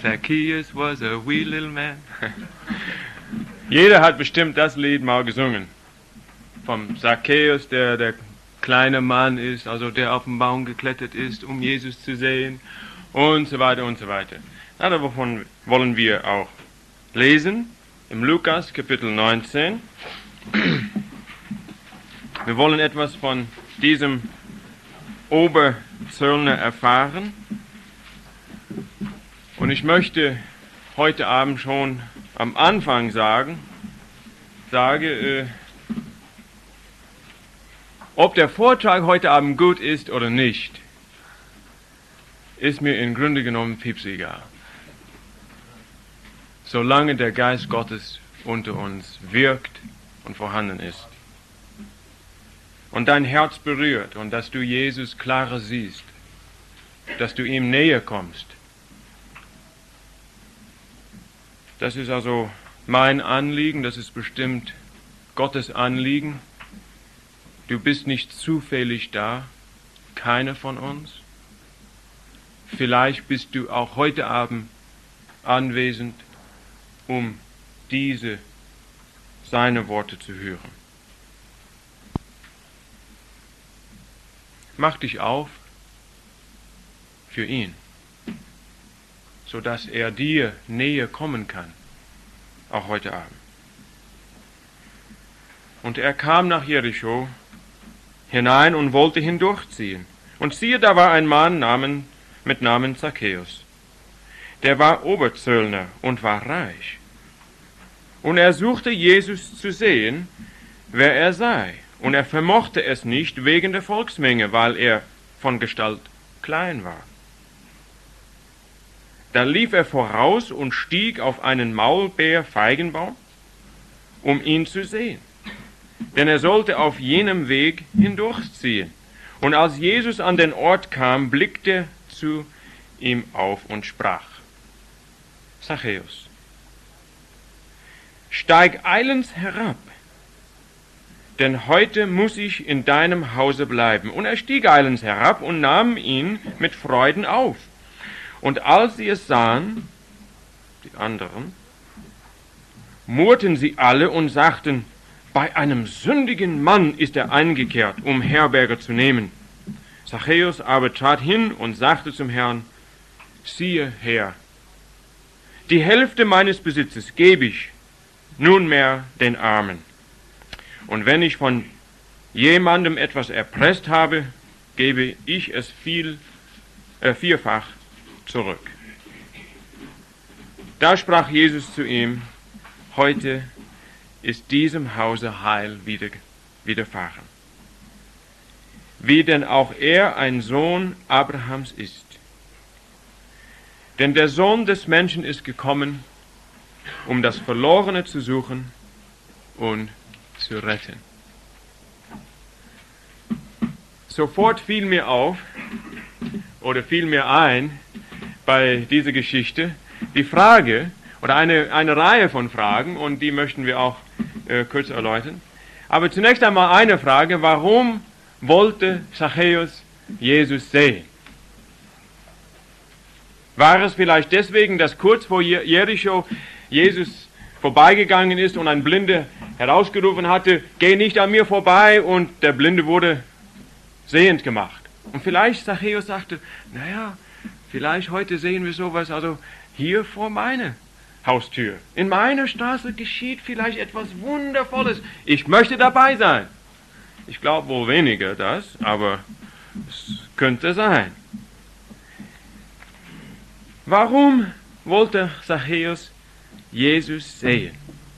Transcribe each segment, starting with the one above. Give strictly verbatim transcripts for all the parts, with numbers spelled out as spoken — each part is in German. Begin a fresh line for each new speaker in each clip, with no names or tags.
Zacchaeus was a wee little man. Jeder hat bestimmt das Lied mal gesungen. Vom Zacchaeus, der der kleine Mann ist, also der auf den Baum geklettert ist, um Jesus zu sehen und so weiter und so weiter. Na, davon wollen wir auch lesen im Lukas Kapitel neunzehn. Wir wollen etwas von diesem Oberzöllner erfahren. Und ich möchte heute Abend schon am Anfang sagen, sage, äh, ob der Vortrag heute Abend gut ist oder nicht, ist mir im Grunde genommen pieps egal. Solange der Geist Gottes unter uns wirkt und vorhanden ist. Und dein Herz berührt und dass du Jesus klarer siehst, dass du ihm näher kommst. Das ist also mein Anliegen, das ist bestimmt Gottes Anliegen. Du bist nicht zufällig da, keiner von uns. Vielleicht bist du auch heute Abend anwesend, um diese, seine Worte zu hören. Mach dich auf für ihn, sodass er dir näher kommen kann, auch heute Abend. Und er kam nach Jericho hinein und wollte hindurchziehen. Und siehe, da war ein Mann Namen, mit Namen Zacchaeus. Der war Oberzöllner und war reich. Und er suchte Jesus zu sehen, wer er sei. Und er vermochte es nicht wegen der Volksmenge, weil er von Gestalt klein war. Da lief er voraus und stieg auf einen Maulbeer-Feigenbaum, um ihn zu sehen. Denn er sollte auf jenem Weg hindurchziehen. Und als Jesus an den Ort kam, blickte er zu ihm auf und sprach: Zacchaeus, steig eilends herab, denn heute muss ich in deinem Hause bleiben. Und er stieg eilends herab und nahm ihn mit Freuden auf. Und als sie es sahen, die anderen, murrten sie alle und sagten: Bei einem sündigen Mann ist er eingekehrt, um Herberge zu nehmen. Zacchaeus aber trat hin und sagte zum Herrn: Siehe, Herr, die Hälfte meines Besitzes gebe ich nunmehr den Armen. Und wenn ich von jemandem etwas erpresst habe, gebe ich es viel, äh, vierfach zurück. Da sprach Jesus zu ihm: Heute ist diesem Hause Heil wieder, widerfahren, wie denn auch er ein Sohn Abrahams ist. Denn der Sohn des Menschen ist gekommen, um das Verlorene zu suchen und zu retten. Sofort fiel mir auf, oder fiel mir ein, bei dieser Geschichte, die Frage, oder eine, eine Reihe von Fragen, und die möchten wir auch äh, kurz erläutern. Aber zunächst einmal eine Frage: Warum wollte Zacchaeus Jesus sehen? War es vielleicht deswegen, dass kurz vor Jericho Jesus vorbeigegangen ist und ein Blinder herausgerufen hatte: Geh nicht an mir vorbei, und der Blinde wurde sehend gemacht? Und vielleicht Zacchaeus sagte: Naja, vielleicht heute sehen wir sowas, also hier vor meiner Haustür. In meiner Straße geschieht vielleicht etwas Wundervolles. Ich möchte dabei sein. Ich glaube wohl weniger das, aber es könnte sein. Warum wollte Zacchaeus Jesus sehen?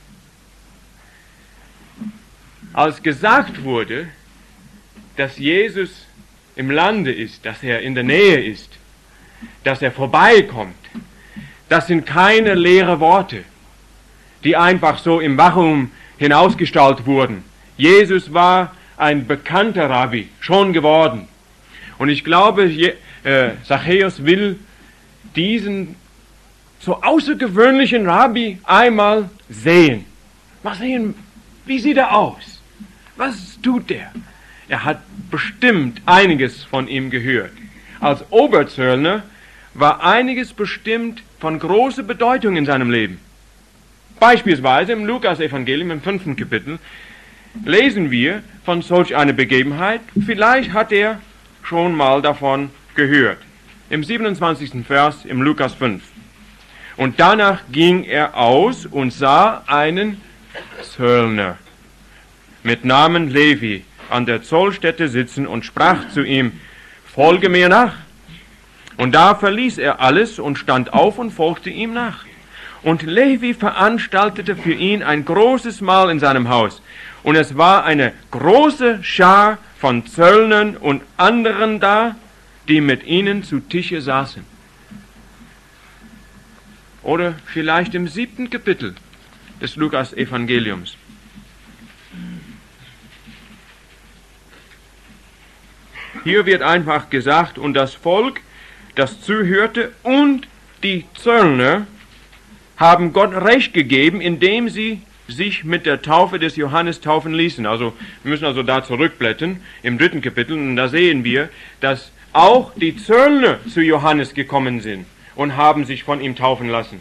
Als gesagt wurde, dass Jesus im Lande ist, dass er in der Nähe ist, dass er vorbeikommt, das sind keine leeren Worte, die einfach so im Vakuum hinausgestaltet wurden. Jesus war ein bekannter Rabbi, schon geworden. Und ich glaube, äh, Zacchaeus will diesen so außergewöhnlichen Rabbi einmal sehen. Mal sehen, wie sieht er aus? Was tut er? Er hat bestimmt einiges von ihm gehört. Als Oberzöllner war einiges bestimmt von großer Bedeutung in seinem Leben. Beispielsweise im Lukas-Evangelium im fünften Kapitel lesen wir von solch einer Begebenheit. Vielleicht hat er schon mal davon gehört. Im siebenundzwanzigsten Vers im Lukas fünf. Und danach ging er aus und sah einen Zöllner mit Namen Levi an der Zollstätte sitzen und sprach zu ihm: Folge mir nach. Und da verließ er alles und stand auf und folgte ihm nach. Und Levi veranstaltete für ihn ein großes Mahl in seinem Haus. Und es war eine große Schar von Zöllnern und anderen da, die mit ihnen zu Tische saßen. Oder vielleicht im siebten Kapitel des Lukas-Evangeliums. Hier wird einfach gesagt, und das Volk, das zuhörte, und die Zöllner haben Gott Recht gegeben, indem sie sich mit der Taufe des Johannes taufen ließen. Also wir müssen also da zurückblättern im dritten Kapitel, und da sehen wir, dass auch die Zöllner zu Johannes gekommen sind und haben sich von ihm taufen lassen.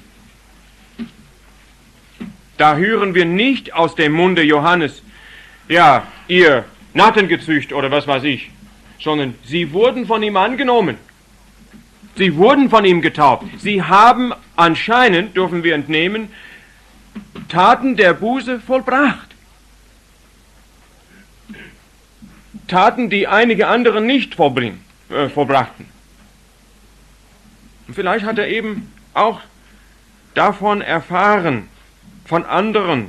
Da hören wir nicht aus dem Munde Johannes, ja, ihr Nattengezücht oder was weiß ich, sondern sie wurden von ihm angenommen. Sie wurden von ihm getauft. Sie haben anscheinend, dürfen wir entnehmen, Taten der Buße vollbracht. Taten, die einige andere nicht vollbringen, äh, vollbrachten. Und vielleicht hat er eben auch davon erfahren, von anderen.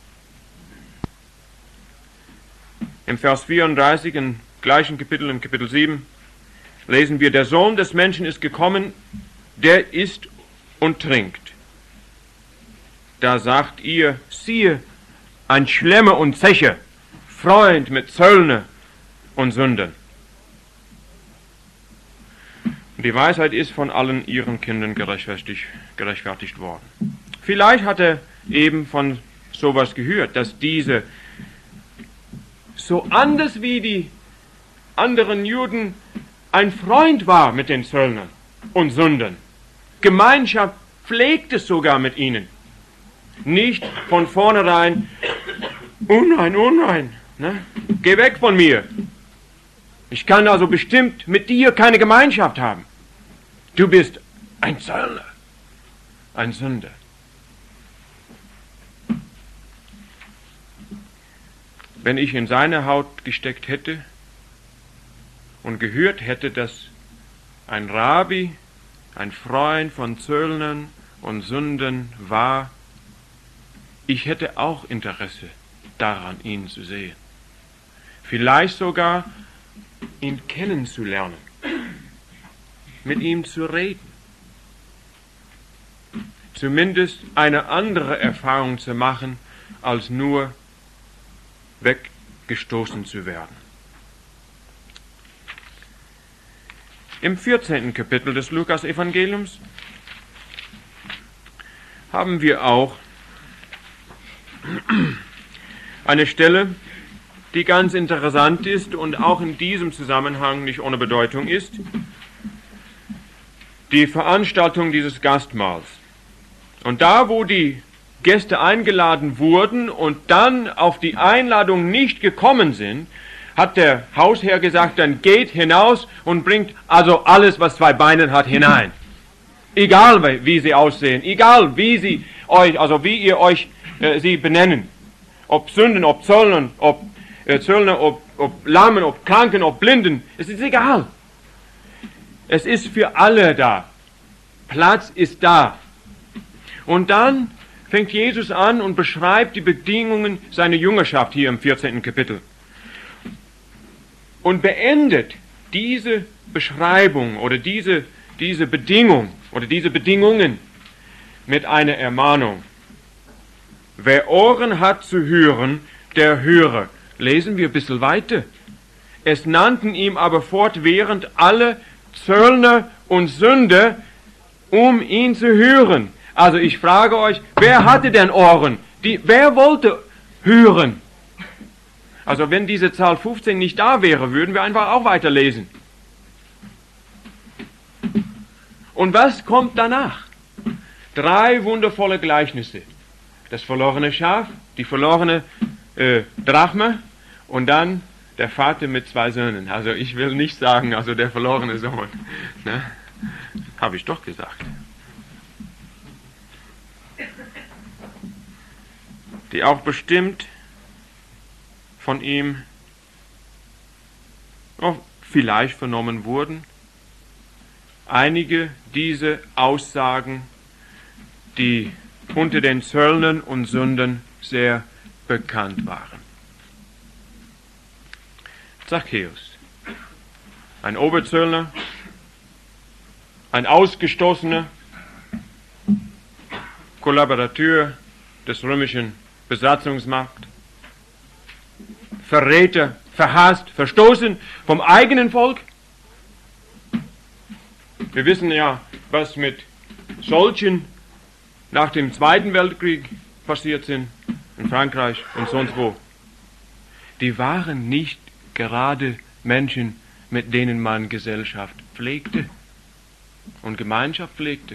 Im Vers vierunddreißig, im gleichen Kapitel, im Kapitel sieben, lesen wir: Der Sohn des Menschen ist gekommen, der isst und trinkt. Da sagt ihr: Siehe, ein Schlemmer und Zecher, Freund mit Zöllner und Sündern. Und die Weisheit ist von allen ihren Kindern gerechtfertigt, gerechtfertigt worden. Vielleicht hat er eben von sowas gehört, dass diese so anders wie die anderen Juden ein Freund war mit den Zöllnern und Sündern. Gemeinschaft pflegte sogar mit ihnen. Nicht von vornherein: Oh nein, oh nein, ne? Geh weg von mir. Ich kann also bestimmt mit dir keine Gemeinschaft haben. Du bist ein Zöllner, ein Sünder. Wenn ich in seine Haut gesteckt hätte und gehört hätte, dass ein Rabbi, ein Freund von Zöllnern und Sündern war, ich hätte auch Interesse daran, ihn zu sehen. Vielleicht sogar ihn kennenzulernen, mit ihm zu reden. Zumindest eine andere Erfahrung zu machen, als nur weggestoßen zu werden. Im vierzehnten Kapitel des Lukas-Evangeliums haben wir auch eine Stelle, die ganz interessant ist und auch in diesem Zusammenhang nicht ohne Bedeutung ist. Die Veranstaltung dieses Gastmahls. Und da, wo die Gäste eingeladen wurden und dann auf die Einladung nicht gekommen sind, hat der Hausherr gesagt: Dann geht hinaus und bringt also alles, was zwei Beine hat, hinein. Egal wie sie aussehen, egal wie sie euch, also wie ihr euch äh, sie benennen. Ob Sünden, ob Zöllner, ob äh, Zöllner, ob, ob Lahmen, ob Kranken, ob Blinden, es ist egal. Es ist für alle da. Platz ist da. Und dann fängt Jesus an und beschreibt die Bedingungen seiner Jüngerschaft hier im vierzehnten Kapitel. Und beendet diese Beschreibung oder diese, diese Bedingung oder diese Bedingungen mit einer Ermahnung. Wer Ohren hat zu hören, der höre. Lesen wir ein bisschen weiter. Es nannten ihm aber fortwährend alle Zöllner und Sünder, um ihn zu hören. Also ich frage euch, wer hatte denn Ohren? Die, wer wollte hören? Also wenn diese Zahl fünfzehn nicht da wäre, würden wir einfach auch weiterlesen. Und was kommt danach? Drei wundervolle Gleichnisse. Das verlorene Schaf, die verlorene äh, Drachme und dann der Vater mit zwei Söhnen. Also ich will nicht sagen, also der verlorene Sohn. Ne? Habe ich doch gesagt. Die auch bestimmt von ihm oh, vielleicht vernommen wurden. Einige dieser Aussagen, die unter den Zöllnern und Sündern sehr bekannt waren. Zachäus, ein Oberzöllner, ein Ausgestoßener, Kollaborateur des römischen Besatzungsmacht, Verräter, verhasst, verstoßen vom eigenen Volk. Wir wissen ja, was mit solchen nach dem Zweiten Weltkrieg passiert sind, in Frankreich und sonst wo. Die waren nicht gerade Menschen, mit denen man Gesellschaft pflegte und Gemeinschaft pflegte.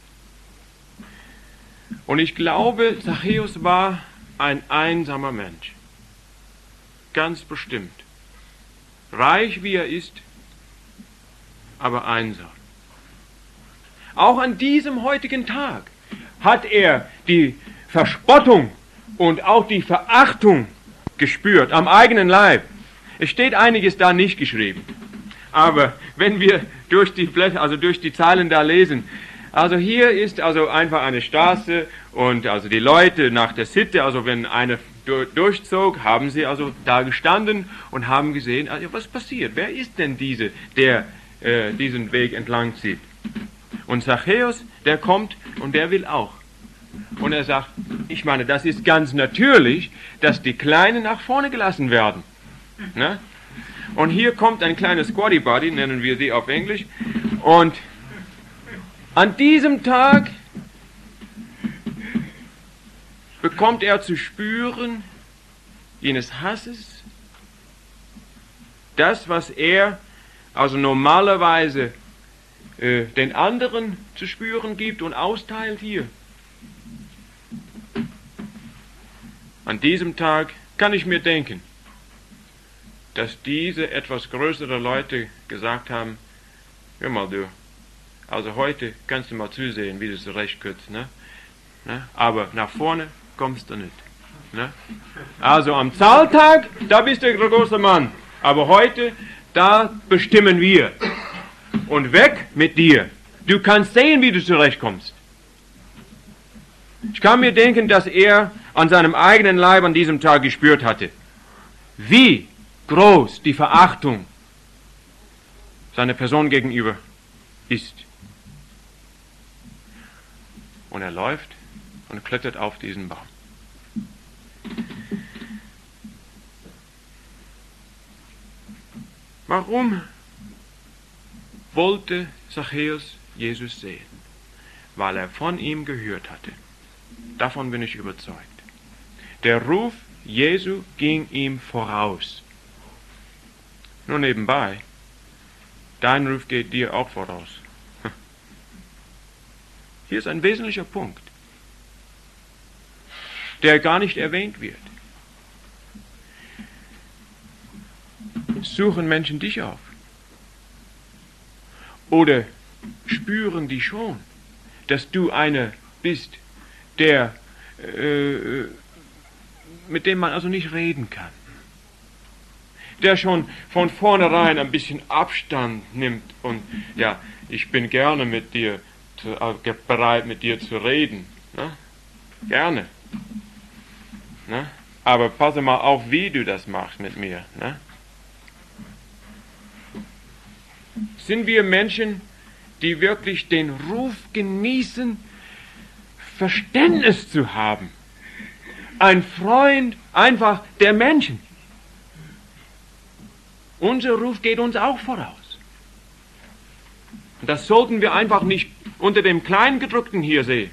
Und ich glaube, Zachäus war ein einsamer Mensch. Ganz bestimmt. Reich wie er ist, aber einsam. Auch an diesem heutigen Tag hat er die Verspottung und auch die Verachtung gespürt, am eigenen Leib. Es steht einiges da nicht geschrieben. Aber wenn wir durch die Blätter, also durch die Zeilen da lesen, also hier ist also einfach eine Straße und also die Leute nach der Sitte, also wenn einer durchzog, haben sie also da gestanden und haben gesehen, also was passiert? Wer ist denn diese, der äh, diesen Weg entlang zieht? Und Zachäus, der kommt und der will auch. Und er sagt, ich meine, das ist ganz natürlich, dass die Kleinen nach vorne gelassen werden. Ne? Und hier kommt ein kleines Squatty Buddy, nennen wir sie auf Englisch, und an diesem Tag bekommt er zu spüren, jenes Hasses, das, was er also normalerweise äh, den anderen zu spüren gibt und austeilt hier. An diesem Tag kann ich mir denken, dass diese etwas größere Leute gesagt haben, hör mal du, also heute kannst du mal zusehen, wie du zurechtkürzt, ne? Ne? Aber nach vorne kommst du nicht. Ne? Also am Zahltag, da bist du der große Mann, aber heute, da bestimmen wir. Und weg mit dir. Du kannst sehen, wie du zurechtkommst. Ich kann mir denken, dass er an seinem eigenen Leib an diesem Tag gespürt hatte, wie groß die Verachtung seiner Person gegenüber ist. Und er läuft und klettert auf diesen Baum. Warum wollte Zachäus Jesus sehen? Weil er von ihm gehört hatte. Davon bin ich überzeugt. Der Ruf Jesu ging ihm voraus. Nur nebenbei, dein Ruf geht dir auch voraus. Hier ist ein wesentlicher Punkt, der gar nicht erwähnt wird. Suchen Menschen dich auf? Oder spüren die schon, dass du einer bist, der, äh, mit dem man also nicht reden kann? Der schon von vornherein ein bisschen Abstand nimmt und ja, ich bin gerne mit dir, zu, äh, bereit mit dir zu reden. Ne? Gerne. Ne? Aber passe mal auf, wie du das machst mit mir. Ne? Sind wir Menschen, die wirklich den Ruf genießen, Verständnis zu haben? Ein Freund einfach der Menschen. Unser Ruf geht uns auch voraus. Und das sollten wir einfach nicht unter dem Kleingedruckten hier sehen.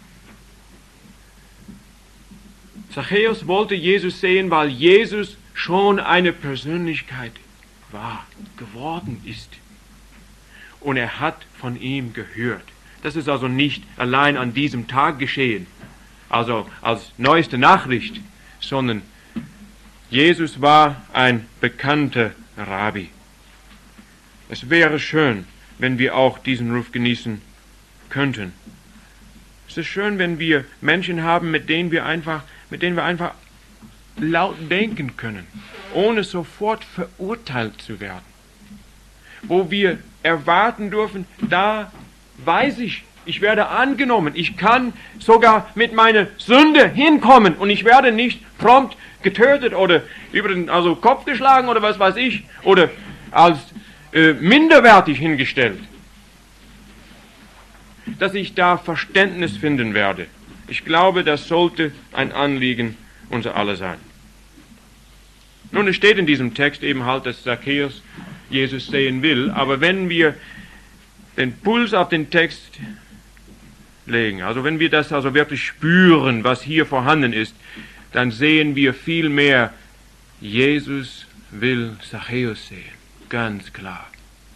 Zachäus wollte Jesus sehen, weil Jesus schon eine Persönlichkeit war, geworden ist. und er hat von ihm gehört. Das ist also nicht allein an diesem Tag geschehen, also als neueste Nachricht, sondern Jesus war ein bekannter Rabbi. Es wäre schön, wenn wir auch diesen Ruf genießen könnten. Es ist schön, wenn wir Menschen haben, mit denen wir einfach, mit denen wir einfach laut denken können, ohne sofort verurteilt zu werden. Wo wir erwarten dürfen, da weiß ich, ich werde angenommen, ich kann sogar mit meiner Sünde hinkommen und ich werde nicht prompt getötet oder über den also Kopf geschlagen oder was weiß ich, oder als äh, minderwertig hingestellt. Dass ich da Verständnis finden werde. Ich glaube, das sollte ein Anliegen unser aller sein. Nun, es steht in diesem Text eben halt, dass Zachäus Jesus sehen will, aber wenn wir den Puls auf den Text legen, also wenn wir das also wirklich spüren, was hier vorhanden ist, dann sehen wir vielmehr, Jesus will Zachäus sehen, ganz klar.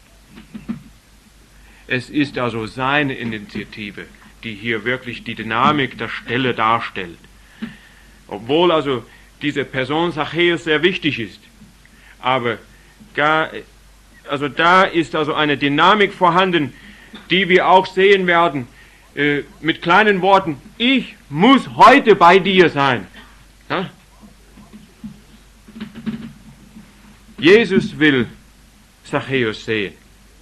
Es ist also seine Initiative, die hier wirklich die Dynamik der Stelle darstellt. Obwohl also diese Person Zachäus sehr wichtig ist, aber gar, also da ist also eine Dynamik vorhanden, die wir auch sehen werden, äh, mit kleinen Worten: Ich muss heute bei dir sein. Ja? Jesus will Zachäus sehen.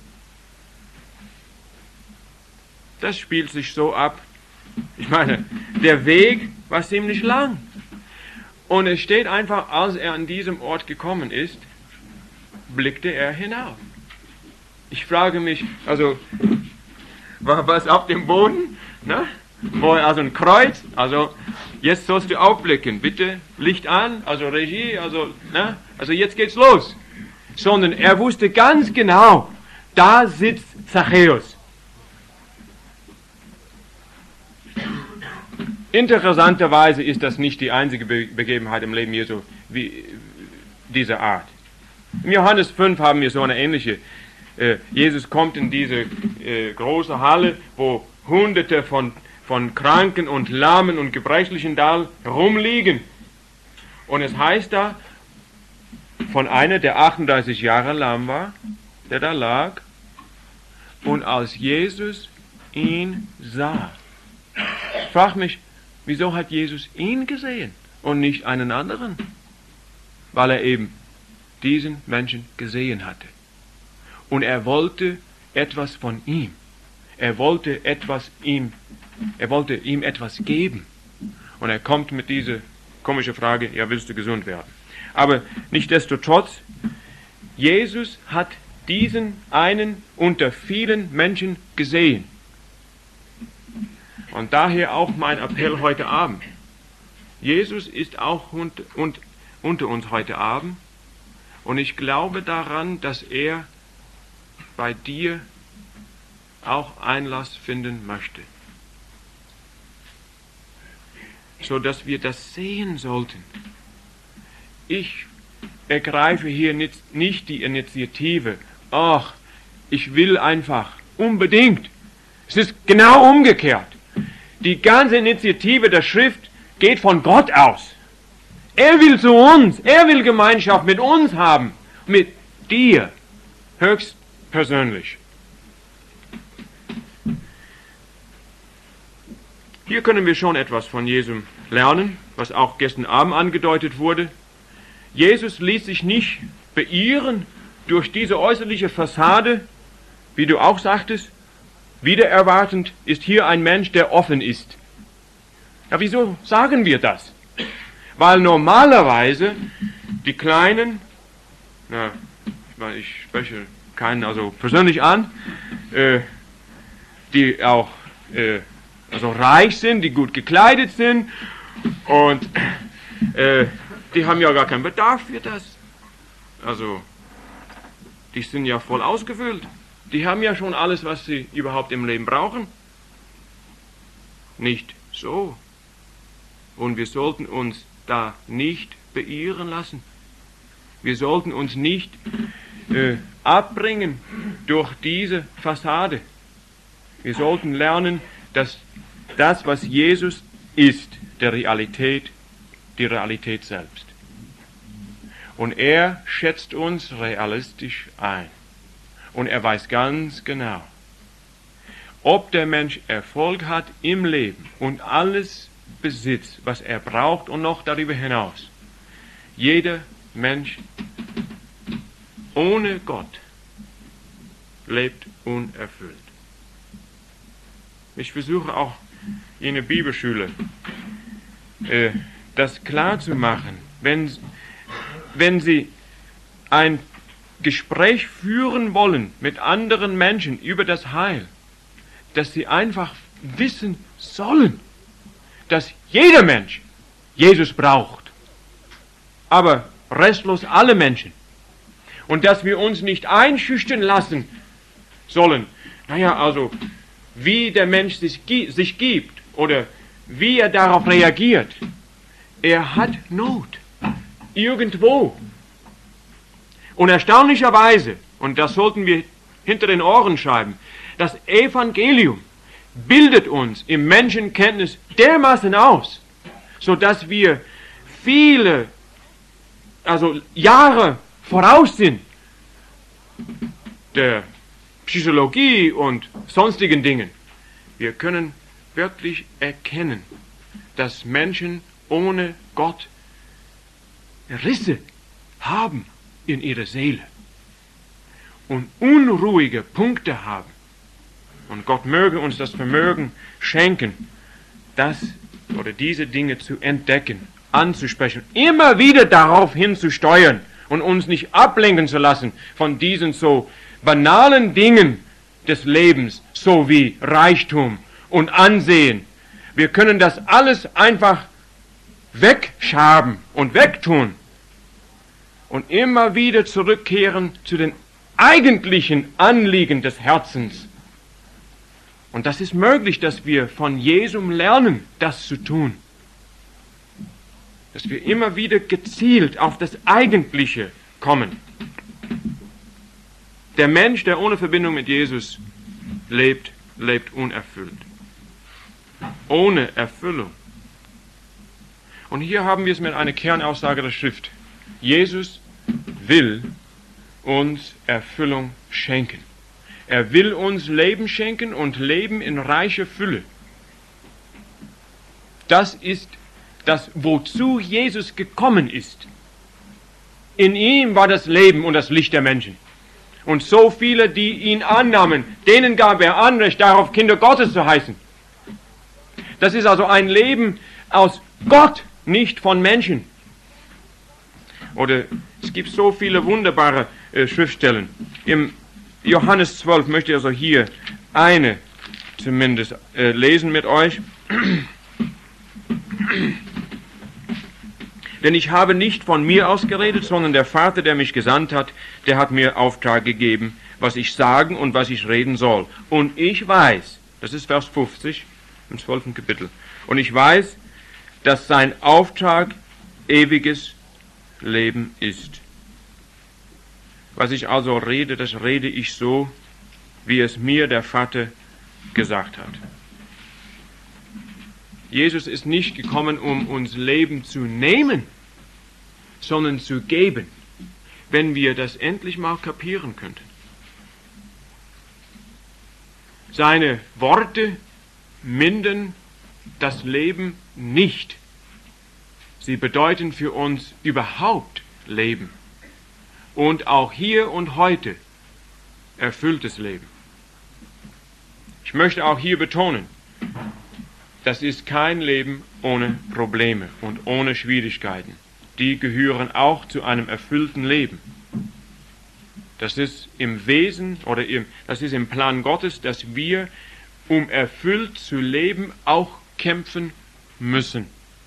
Das spielt sich so ab. Ich meine, der Weg war ziemlich lang. Und es steht einfach, als er an diesem Ort gekommen ist, blickte er hinauf. Ich frage mich, also, war was auf dem Boden? Ne? Also ein Kreuz, also jetzt sollst du aufblicken, bitte, Licht an, also Regie, also, ne? Also jetzt geht's los. Sondern er wusste ganz genau, da sitzt Zachäus. Interessanterweise ist das nicht die einzige Be- Begebenheit im Leben Jesu wie dieser Art. Im Johannes fünf haben wir so eine ähnliche. Äh, Jesus kommt in diese äh, große Halle, wo Hunderte von, von Kranken und Lahmen und Gebrechlichen da rumliegen. Und es heißt da von einer, der achtunddreißig Jahre lahm war, der da lag, und als Jesus ihn sah. Ich frage mich, wieso hat Jesus ihn gesehen und nicht einen anderen? Weil er eben diesen Menschen gesehen hatte. Und er wollte etwas von ihm. Er wollte etwas ihm, er wollte ihm etwas geben. Und er kommt mit dieser komischen Frage: Ja, willst du gesund werden? Aber nichtsdestotrotz, Jesus hat diesen einen unter vielen Menschen gesehen. Und daher auch mein Appell heute Abend. Jesus ist auch und, und, unter uns heute Abend. Und ich glaube daran, dass er bei dir auch Einlass finden möchte. So dass wir das sehen sollten. Ich ergreife hier nicht, nicht die Initiative. Ach, ich will einfach, unbedingt. Es ist genau umgekehrt. Die ganze Initiative der Schrift geht von Gott aus. Er will zu uns, er will Gemeinschaft mit uns haben, mit dir, höchstpersönlich. Hier können wir schon etwas von Jesus lernen, was auch gestern Abend angedeutet wurde. Jesus ließ sich nicht beirren durch diese äußerliche Fassade, wie du auch sagtest. Wieder erwartend ist hier ein Mensch, der offen ist. Ja, wieso sagen wir das? Weil normalerweise die Kleinen, na, ich spreche keinen also persönlich an, äh, die auch äh, also reich sind, die gut gekleidet sind und äh, die haben ja gar keinen Bedarf für das. Also, die sind ja voll ausgefüllt. Die haben ja schon alles, was sie überhaupt im Leben brauchen. Nicht so. Und wir sollten uns da nicht beirren lassen. Wir sollten uns nicht äh, abbringen durch diese Fassade. Wir sollten lernen, dass das, was Jesus ist, der Realität, die Realität selbst. Und er schätzt uns realistisch ein. Und er weiß ganz genau, ob der Mensch Erfolg hat im Leben und alles besitzt, was er braucht und noch darüber hinaus. Jeder Mensch ohne Gott lebt unerfüllt. Ich versuche auch in der Bibelschule äh, das klar zu machen, wenn, wenn Sie ein Gespräch führen wollen mit anderen Menschen über das Heil, dass Sie einfach wissen sollen, dass jeder Mensch Jesus braucht, aber restlos alle Menschen. Und dass wir uns nicht einschüchtern lassen sollen, naja, also wie der Mensch sich, sich gibt oder wie er darauf reagiert. Er hat Not. Irgendwo. Und erstaunlicherweise, und das sollten wir hinter den Ohren schreiben, das Evangelium bildet uns im Menschenkenntnis dermaßen aus, sodass wir viele, also Jahre voraus sind der Psychologie und sonstigen Dingen. Wir können wirklich erkennen, dass Menschen ohne Gott Risse haben in ihrer Seele und unruhige Punkte haben. Und Gott möge uns das Vermögen schenken, das oder diese Dinge zu entdecken, anzusprechen, immer wieder darauf hinzusteuern und uns nicht ablenken zu lassen von diesen so banalen Dingen des Lebens, so wie Reichtum und Ansehen. Wir können das alles einfach wegschaben und wegtun und immer wieder zurückkehren zu den eigentlichen Anliegen des Herzens. Und das ist möglich, dass wir von Jesum lernen, das zu tun. Dass wir immer wieder gezielt auf das Eigentliche kommen. Der Mensch, der ohne Verbindung mit Jesus lebt, lebt unerfüllt. Ohne Erfüllung. Und hier haben wir es mit einer Kernaussage der Schrift. Jesus will uns Erfüllung schenken. Er will uns Leben schenken und Leben in reicher Fülle. Das ist das, wozu Jesus gekommen ist. In ihm war das Leben und das Licht der Menschen. Und so viele, die ihn annahmen, denen gab er Anrecht darauf, Kinder Gottes zu heißen. Das ist also ein Leben aus Gott, nicht von Menschen. Oder es gibt so viele wunderbare äh, Schriftstellen. Im Johannes zwölf möchte ich also hier eine zumindest äh, lesen mit euch. Denn ich habe nicht von mir aus geredet, sondern der Vater, der mich gesandt hat, der hat mir Auftrag gegeben, was ich sagen und was ich reden soll. Und ich weiß, das ist Vers fünfzig im zwölften Kapitel, und ich weiß, dass sein Auftrag ewiges Leben ist. Was ich also rede, das rede ich so, wie es mir der Vater gesagt hat. Jesus ist nicht gekommen, um uns Leben zu nehmen, sondern zu geben, wenn wir das endlich mal kapieren könnten. Seine Worte mindern das Leben nicht. Sie bedeuten für uns überhaupt Leben. Und auch hier und heute erfülltes Leben. Ich möchte auch hier betonen, das ist kein Leben ohne Probleme und ohne Schwierigkeiten. Die gehören auch zu einem erfüllten Leben. Das ist im Wesen oder im, das ist im Plan Gottes, dass wir, um erfüllt zu leben, auch kämpfen müssen.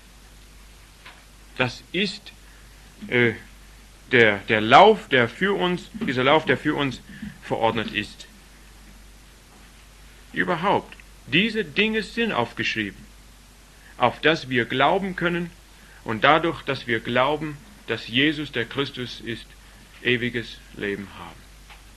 Das ist äh, der, der Lauf, der für uns, dieser Lauf, der für uns verordnet ist. Überhaupt, diese Dinge sind aufgeschrieben, auf das wir glauben können und dadurch, dass wir glauben, dass Jesus der Christus ist, ewiges Leben haben.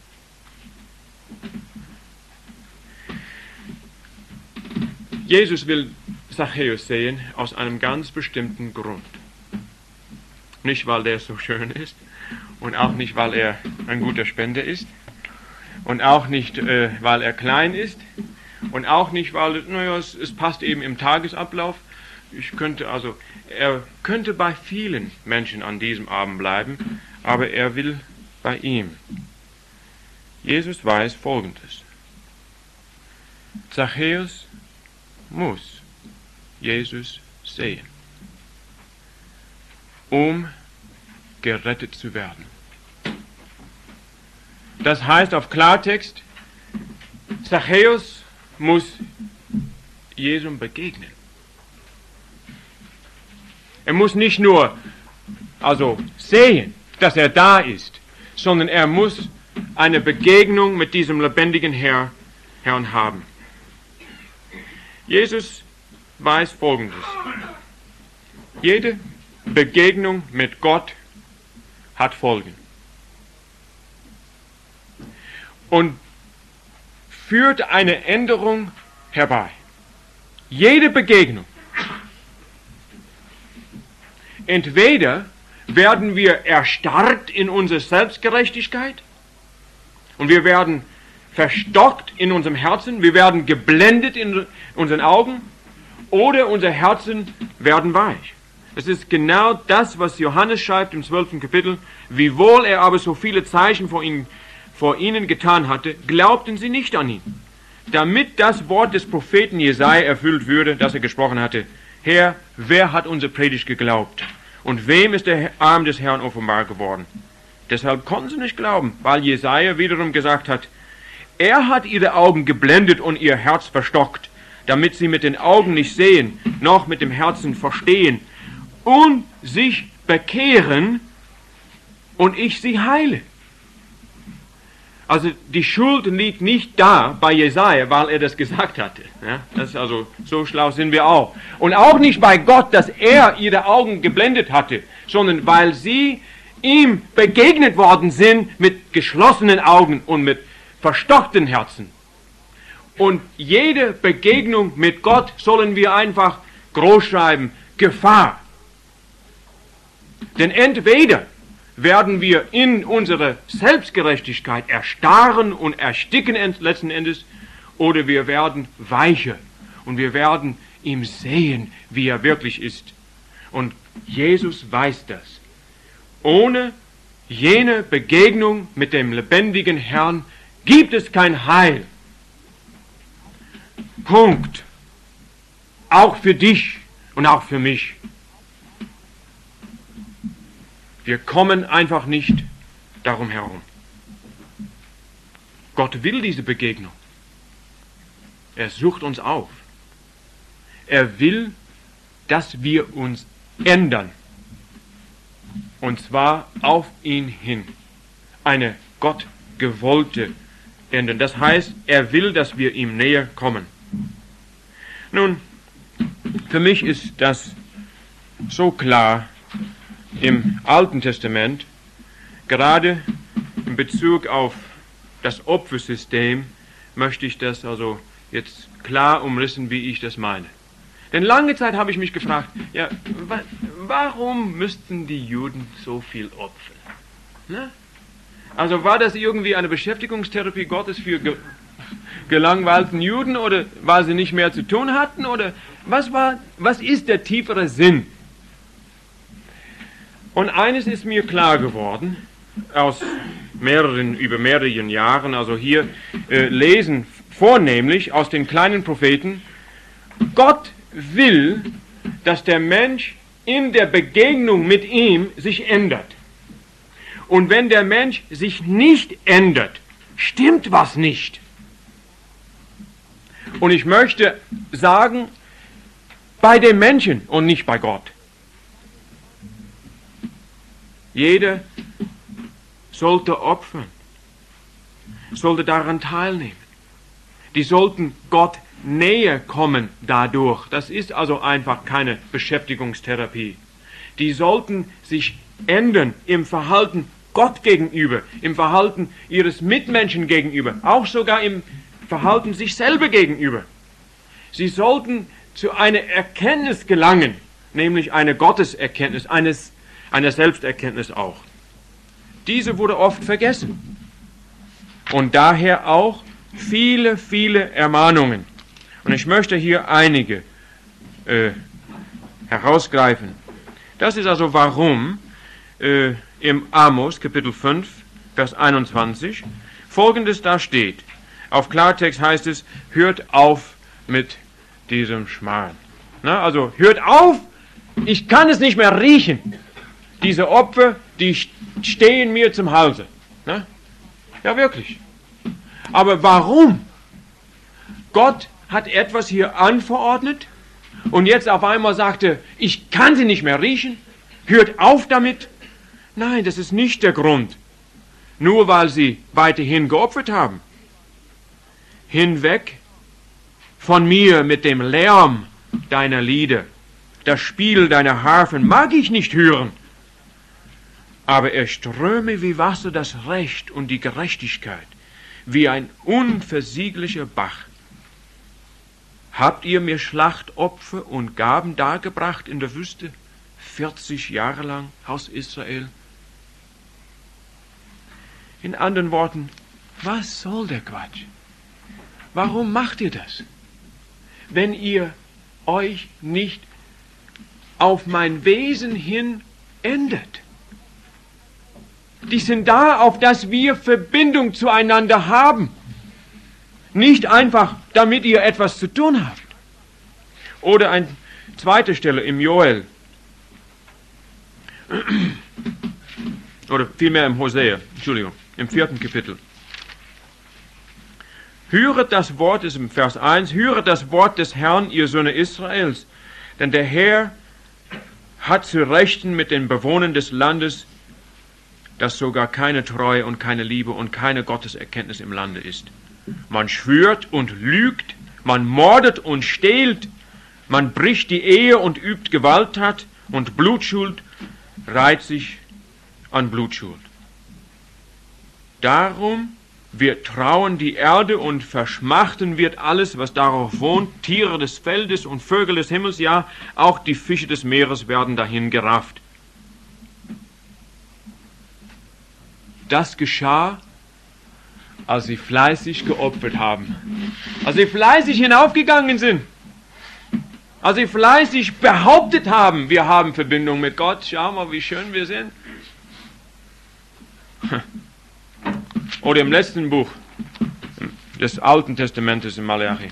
Jesus will Zachäus sehen aus einem ganz bestimmten Grund. Nicht, weil der so schön ist und auch nicht, weil er ein guter Spender ist und auch nicht, äh, weil er klein ist und auch nicht, weil naja, es, es passt eben im Tagesablauf. Ich könnte also, er könnte bei vielen Menschen an diesem Abend bleiben, aber er will bei ihm. Jesus weiß Folgendes: Zachäus muss Jesus sehen, um gerettet zu werden. Das heißt auf Klartext, Zachäus muss Jesum begegnen. Er muss nicht nur also sehen, dass er da ist, sondern er muss eine Begegnung mit diesem lebendigen Herr, Herrn haben. Jesus weiß Folgendes: Jede Begegnung mit Gott hat Folgen und führt eine Änderung herbei. Jede Begegnung. Entweder werden wir erstarrt in unserer Selbstgerechtigkeit und wir werden verstockt in unserem Herzen, wir werden geblendet in unseren Augen, oder unsere Herzen werden weich. Es ist genau das, was Johannes schreibt im zwölften Kapitel. Wiewohl er aber so viele Zeichen vor ihnen, vor ihnen getan hatte, glaubten sie nicht an ihn. Damit das Wort des Propheten Jesaja erfüllt würde, das er gesprochen hatte: Herr, wer hat unsere Predigt geglaubt? Und wem ist der Arm des Herrn offenbar geworden? Deshalb konnten sie nicht glauben, weil Jesaja wiederum gesagt hat: Er hat ihre Augen geblendet und ihr Herz verstockt, damit sie mit den Augen nicht sehen, noch mit dem Herzen verstehen und sich bekehren und ich sie heile. Also die Schuld liegt nicht da bei Jesaja, weil er das gesagt hatte. Ja, das ist also, so schlau sind wir auch. Und auch nicht bei Gott, dass er ihre Augen geblendet hatte, sondern weil sie ihm begegnet worden sind mit geschlossenen Augen und mit verstockten Herzen. Und jede Begegnung mit Gott sollen wir einfach groß schreiben: Gefahr. Denn entweder werden wir in unserer Selbstgerechtigkeit erstarren und ersticken letzten Endes, oder wir werden weicher und wir werden ihm sehen, wie er wirklich ist. Und Jesus weiß das. Ohne jene Begegnung mit dem lebendigen Herrn gibt es kein Heil. Punkt. Auch für dich und auch für mich. Wir kommen einfach nicht darum herum. Gott will diese Begegnung. Er sucht uns auf. Er will, dass wir uns ändern. Und zwar auf ihn hin. Eine gottgewollte Änderung. Das heißt, er will, dass wir ihm näher kommen. Nun, für mich ist das so klar im Alten Testament, gerade in Bezug auf das Opfersystem, möchte ich das also jetzt klar umrissen, wie ich das meine. Denn lange Zeit habe ich mich gefragt, ja, wa- warum müssten die Juden so viel opfern? Ne? Also war das irgendwie eine Beschäftigungstherapie Gottes für ge- gelangweilten Juden, oder weil sie nicht mehr zu tun hatten, oder was war, was ist der tiefere Sinn? Und eines ist mir klar geworden, aus mehreren, über mehrere Jahren, also hier äh, lesen vornehmlich aus den kleinen Propheten: Gott will, dass der Mensch in der Begegnung mit ihm sich ändert. Und wenn der Mensch sich nicht ändert, stimmt was nicht. Und ich möchte sagen, bei den Menschen und nicht bei Gott. Jeder sollte opfern, sollte daran teilnehmen. Die sollten Gott näher kommen dadurch. Das ist also einfach keine Beschäftigungstherapie. Die sollten sich ändern im Verhalten Gott gegenüber, im Verhalten ihres Mitmenschen gegenüber, auch sogar im Verhalten sich selber gegenüber. Sie sollten zu einer Erkenntnis gelangen, nämlich eine Gotteserkenntnis, eines, einer Selbsterkenntnis auch. Diese wurde oft vergessen. Und daher auch viele, viele Ermahnungen. Und ich möchte hier einige äh, herausgreifen. Das ist also warum äh, im Amos Kapitel fünf, Vers einundzwanzig Folgendes da steht. Auf Klartext heißt es, hört auf mit diesem Schmarrn. Na, also hört auf, ich kann es nicht mehr riechen. Diese Opfer, die stehen mir zum Halse. Na? Ja, wirklich. Aber warum? Gott hat etwas hier anverordnet und jetzt auf einmal sagte, ich kann sie nicht mehr riechen. Hört auf damit. Nein, das ist nicht der Grund. Nur weil sie weiterhin geopfert haben. Hinweg von mir mit dem Lärm deiner Lieder. Das Spiel deiner Harfen mag ich nicht hören. Aber er ströme wie Wasser das Recht und die Gerechtigkeit, wie ein unversieglicher Bach. Habt ihr mir Schlachtopfer und Gaben dargebracht in der Wüste, vierzig Jahre lang, Haus Israel? In anderen Worten, was soll der Quatsch? Warum macht ihr das? Wenn ihr euch nicht auf mein Wesen hin ändert. Die sind da, auf dass wir Verbindung zueinander haben. Nicht einfach, damit ihr etwas zu tun habt. Oder eine zweite Stelle im Joel. Oder vielmehr im Hosea, Entschuldigung, im vierten Kapitel. Höret das Wort, ist im Vers eins, höret das Wort des Herrn, ihr Söhne Israels, denn der Herr hat zu rechten mit den Bewohnern des Landes, dass sogar keine Treue und keine Liebe und keine Gotteserkenntnis im Lande ist. Man schwört und lügt, man mordet und stehlt, man bricht die Ehe und übt Gewalttat und Blutschuld reiht sich an Blutschuld. Darum wird trauen die Erde und verschmachten wird alles, was darauf wohnt, Tiere des Feldes und Vögel des Himmels, ja, auch die Fische des Meeres werden dahin gerafft. Das geschah, als sie fleißig geopfert haben, als sie fleißig hinaufgegangen sind, als sie fleißig behauptet haben, wir haben Verbindung mit Gott, schau mal, wie schön wir sind. Oder im letzten Buch des Alten Testamentes, im Malachi.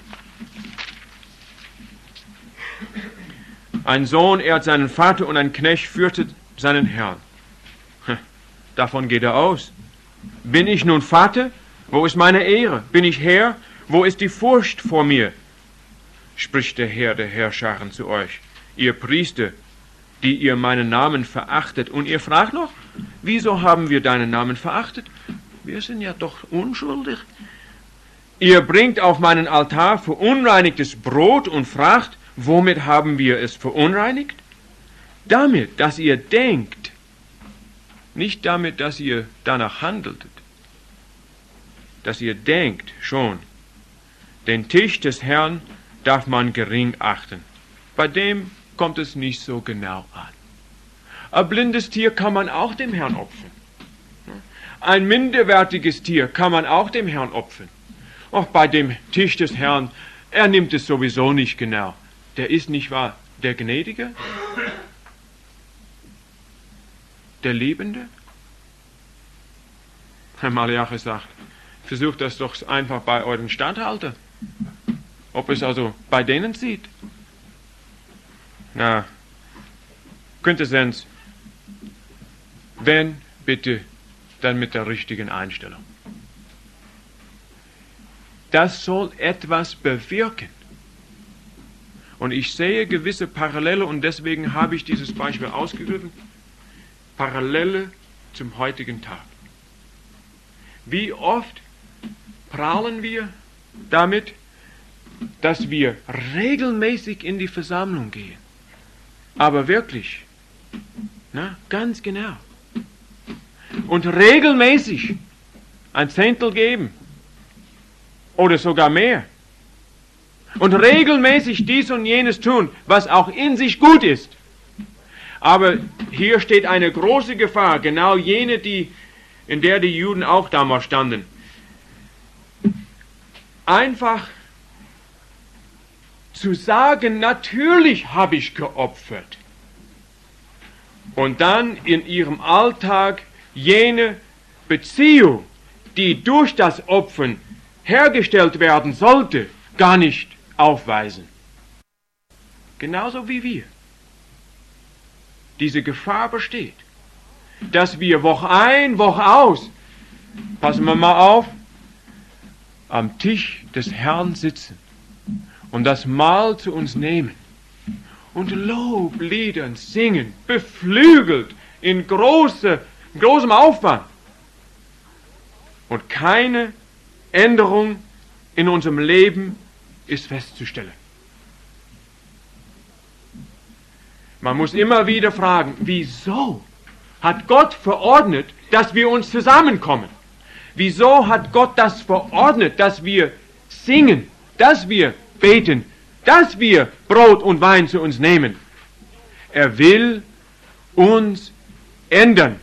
Ein Sohn ehrt seinen Vater und ein Knecht fürchtet seinen Herrn. Davon geht er aus. Bin ich nun Vater? Wo ist meine Ehre? Bin ich Herr? Wo ist die Furcht vor mir? Spricht der Herr der Herrscharen zu euch, ihr Priester, die ihr meinen Namen verachtet. Und ihr fragt noch, wieso haben wir deinen Namen verachtet? Wir sind ja doch unschuldig. Ihr bringt auf meinen Altar verunreinigtes Brot und fragt, womit haben wir es verunreinigt? Damit, dass ihr denkt, nicht damit, dass ihr danach handeltet, dass ihr denkt schon, den Tisch des Herrn darf man gering achten. Bei dem kommt es nicht so genau an. Ein blindes Tier kann man auch dem Herrn opfern. Ein minderwertiges Tier kann man auch dem Herrn opfern. Auch bei dem Tisch des Herrn, er nimmt es sowieso nicht genau. Der ist nicht wahr der Gnädige? Der Liebende? Herr Malachi sagt, versucht das doch einfach bei euren Statthalter. Ob es also bei denen sieht. Na, Quintessenz, wenn, bitte, dann mit der richtigen Einstellung. Das soll etwas bewirken. Und ich sehe gewisse Parallele und deswegen habe ich dieses Beispiel ausgegriffen. Parallele zum heutigen Tag. Wie oft prahlen wir damit, dass wir regelmäßig in die Versammlung gehen. Aber wirklich, na, ganz genau. und regelmäßig ein Zehntel geben oder sogar mehr und regelmäßig dies und jenes tun, was auch in sich gut ist. Aber hier steht eine große Gefahr, genau jene, die, in der die Juden auch damals standen. Einfach zu sagen, natürlich habe ich geopfert. Und dann in ihrem Alltag jene Beziehung, die durch das Opfern hergestellt werden sollte, gar nicht aufweisen. Genauso wie wir. Diese Gefahr besteht, dass wir Woche ein, Woche aus, passen wir mal auf, am Tisch des Herrn sitzen und das Mahl zu uns nehmen und Lobliedern singen, beflügelt in große, großem Aufwand und keine Änderung in unserem Leben ist festzustellen. Man muss immer wieder fragen, wieso hat Gott verordnet, dass wir uns zusammenkommen? Wieso hat Gott das verordnet, dass wir singen, dass wir beten, dass wir Brot und Wein zu uns nehmen? Er will uns ändern.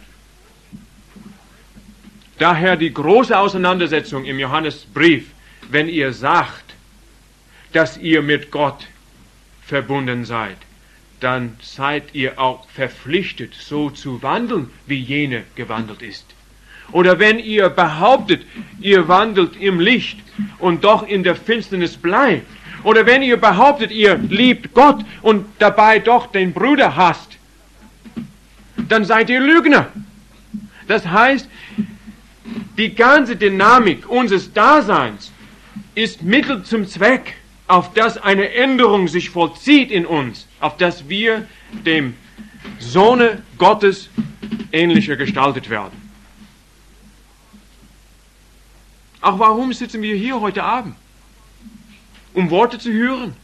Daher die große Auseinandersetzung im Johannesbrief, wenn ihr sagt, dass ihr mit Gott verbunden seid, dann seid ihr auch verpflichtet, so zu wandeln, wie jene gewandelt ist. Oder wenn ihr behauptet, ihr wandelt im Licht und doch in der Finsternis bleibt, oder wenn ihr behauptet, ihr liebt Gott und dabei doch den Bruder hasst, dann seid ihr Lügner. Das heißt, die ganze Dynamik unseres Daseins ist Mittel zum Zweck, auf das eine Änderung sich vollzieht in uns, auf das wir dem Sohne Gottes ähnlicher gestaltet werden. Auch warum sitzen wir hier heute Abend? Um Worte zu hören.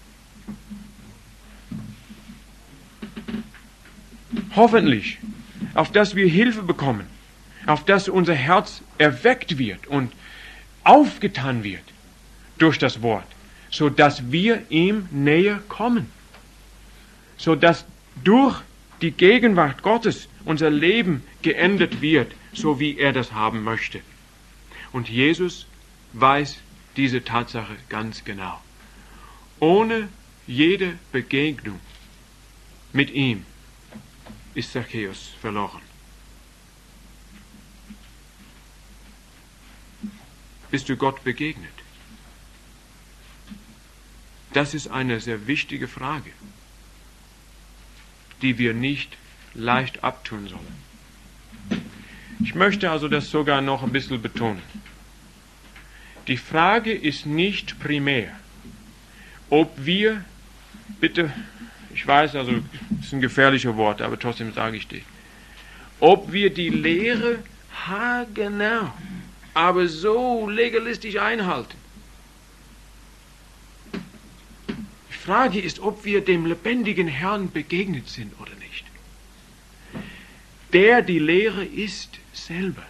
Hoffentlich, auf das wir Hilfe bekommen, auf das unser Herz erweckt wird und aufgetan wird durch das Wort, so dass wir ihm näher kommen, so dass durch die Gegenwart Gottes unser Leben geändert wird, so wie er das haben möchte. Und Jesus weiß diese Tatsache ganz genau. Ohne jede Begegnung mit ihm ist Zachäus verloren. Bist du Gott begegnet? Das ist eine sehr wichtige Frage, die wir nicht leicht abtun sollen. Ich möchte also das sogar noch ein bisschen betonen. Die Frage ist nicht primär, ob wir, bitte, ich weiß, also das ist ein gefährlicher Wort, aber trotzdem sage ich die, ob wir die Lehre haargenau, aber so legalistisch einhalten. Die Frage ist, ob wir dem lebendigen Herrn begegnet sind oder nicht. Der die Lehre ist selber.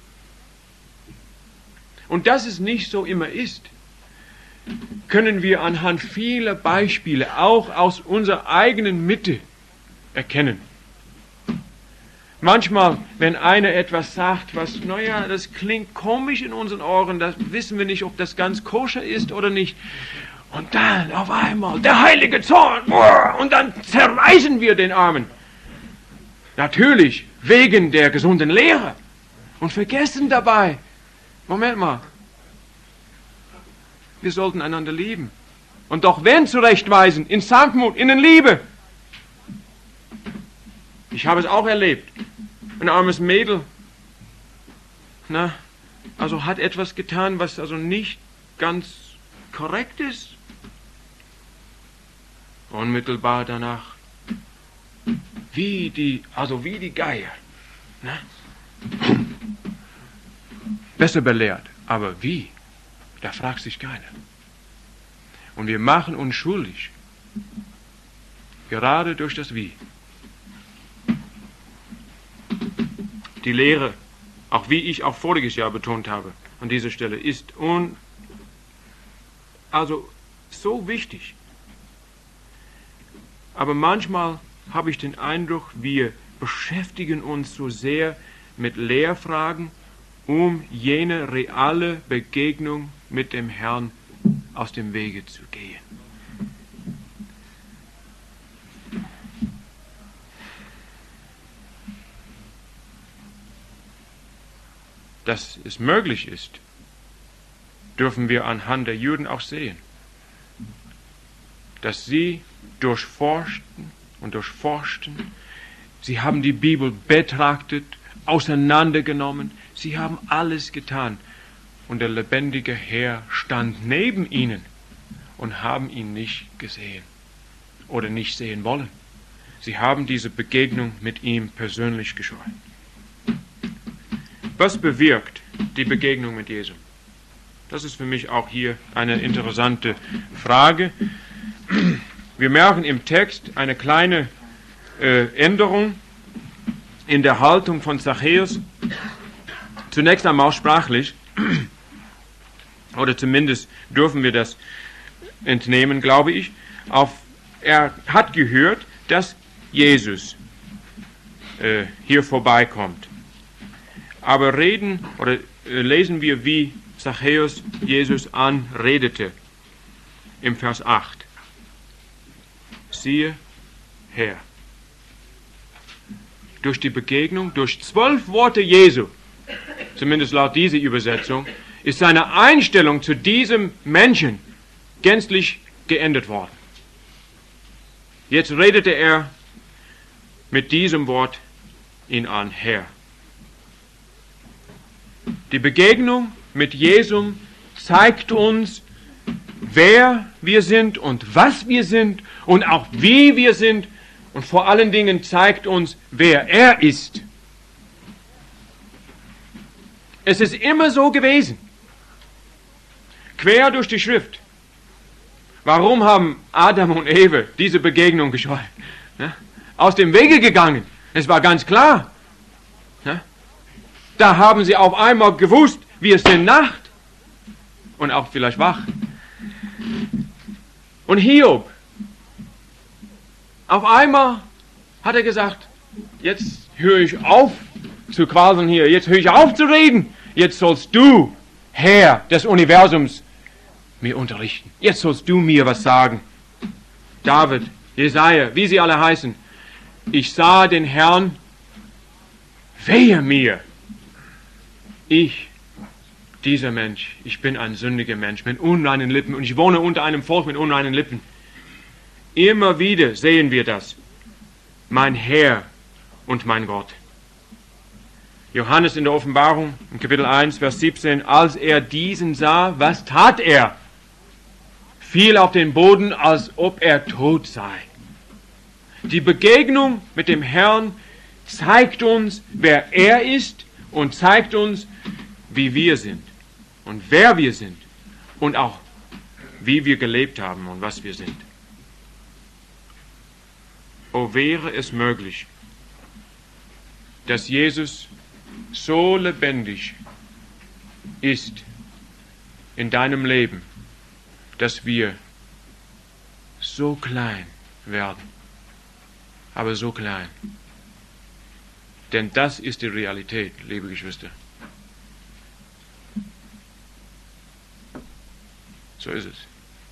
Und dass es nicht so immer ist, können wir anhand vieler Beispiele auch aus unserer eigenen Mitte erkennen. Manchmal, wenn einer etwas sagt, was, naja, das klingt komisch in unseren Ohren, da wissen wir nicht, ob das ganz koscher ist oder nicht. Und dann auf einmal der heilige Zorn, und dann zerreißen wir den Armen. Natürlich wegen der gesunden Lehre und vergessen dabei, Moment mal, wir sollten einander lieben. Und doch wenn zurechtweisen, in Sanftmut, in Liebe. Ich habe es auch erlebt. Ein armes Mädel, na, also hat etwas getan, was also nicht ganz korrekt ist. Unmittelbar danach, wie die, also wie die Geier, na, besser belehrt, aber wie? Da fragt sich keiner. Und wir machen uns schuldig, gerade durch das Wie. Die Lehre auch wie ich auch voriges Jahr betont habe, an dieser Stelle, ist un, also so wichtig. Aber manchmal habe ich den Eindruck, wir beschäftigen uns so sehr mit Lehrfragen, um jene reale Begegnung mit dem Herrn aus dem Wege zu gehen. Dass es möglich ist, dürfen wir anhand der Juden auch sehen, dass sie durchforschten und durchforschten, sie haben die Bibel betrachtet, auseinandergenommen, sie haben alles getan und der lebendige Herr stand neben ihnen und haben ihn nicht gesehen oder nicht sehen wollen. Sie haben diese Begegnung mit ihm persönlich gescheut. Was bewirkt die Begegnung mit Jesus? Das ist für mich auch hier eine interessante Frage. Wir merken im Text eine kleine äh, Änderung in der Haltung von Zachäus. Zunächst einmal sprachlich, oder zumindest dürfen wir das entnehmen, glaube ich. Auf, er hat gehört, dass Jesus äh, hier vorbeikommt. Aber reden oder äh, lesen wir, wie Zachäus Jesus anredete im Vers acht. Siehe, Herr. Durch die Begegnung, durch zwölf Worte Jesu, zumindest laut dieser Übersetzung, ist seine Einstellung zu diesem Menschen gänzlich geändert worden. Jetzt redete er mit diesem Wort ihn an, Herr. Die Begegnung mit Jesum zeigt uns, wer wir sind und was wir sind und auch wie wir sind und vor allen Dingen zeigt uns, wer er ist. Es ist immer so gewesen, quer durch die Schrift. Warum haben Adam und Eva diese Begegnung gescheut? Ja? Aus dem Wege gegangen. Es war ganz klar. Ja? Da haben sie auf einmal gewusst, wir sind Nacht und auch vielleicht wach. Und Hiob, auf einmal hat er gesagt, jetzt höre ich auf zu quasseln hier, jetzt höre ich auf zu reden, jetzt sollst du, Herr des Universums, mir unterrichten. Jetzt sollst du mir was sagen. David, Jesaja, wie sie alle heißen, ich sah den Herrn, wehe mir, ich, dieser Mensch, ich bin ein sündiger Mensch mit unreinen Lippen und ich wohne unter einem Volk mit unreinen Lippen. Immer wieder sehen wir das. Mein Herr und mein Gott. Johannes in der Offenbarung, in Kapitel eins, Vers siebzehn, als er diesen sah, was tat er? Fiel auf den Boden, als ob er tot sei. Die Begegnung mit dem Herrn zeigt uns, wer er ist und zeigt uns, wie wir sind und wer wir sind und auch wie wir gelebt haben und was wir sind. Oh, wäre es möglich, dass Jesus so lebendig ist in deinem Leben, dass wir so klein werden, aber so klein. Denn das ist die Realität, liebe Geschwister. So ist es.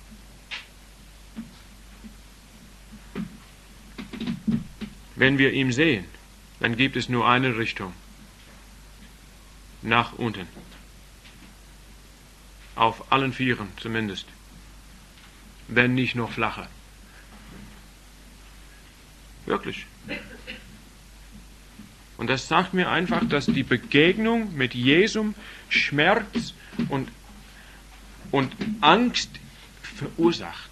Wenn wir ihn sehen, dann gibt es nur eine Richtung. Nach unten. Auf allen Vieren zumindest. Wenn nicht noch flacher. Wirklich. Und das sagt mir einfach, dass die Begegnung mit Jesum Schmerz und, und Angst verursacht.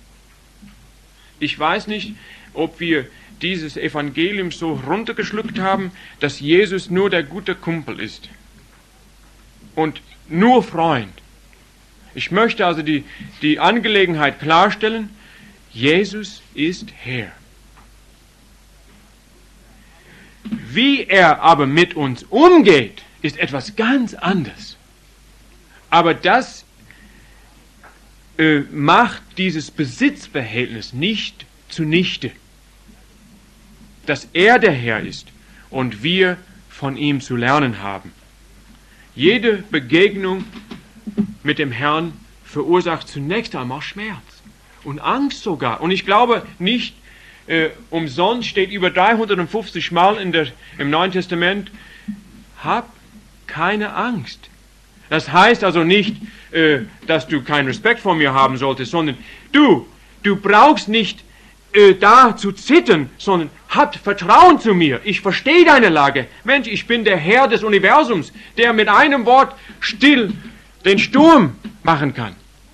Ich weiß nicht, ob wir dieses Evangelium so runtergeschluckt haben, dass Jesus nur der gute Kumpel ist und nur Freund. Ich möchte also die, die Angelegenheit klarstellen, Jesus ist Herr. Wie er aber mit uns umgeht, ist etwas ganz anderes. Aber das äh, macht dieses Besitzverhältnis nicht zunichte, dass er der Herr ist und wir von ihm zu lernen haben. Jede Begegnung mit dem Herrn verursacht zunächst einmal Schmerz und Angst sogar. Und ich glaube nicht, äh, umsonst steht über dreihundertfünfzig Mal in der, im Neuen Testament, hab keine Angst. Das heißt also nicht, äh, dass du keinen Respekt vor mir haben solltest, sondern du, du brauchst nicht äh, da zu zittern, sondern habt Vertrauen zu mir. Ich verstehe deine Lage. Mensch, ich bin der Herr des Universums, der mit einem Wort still den Sturm machen kann.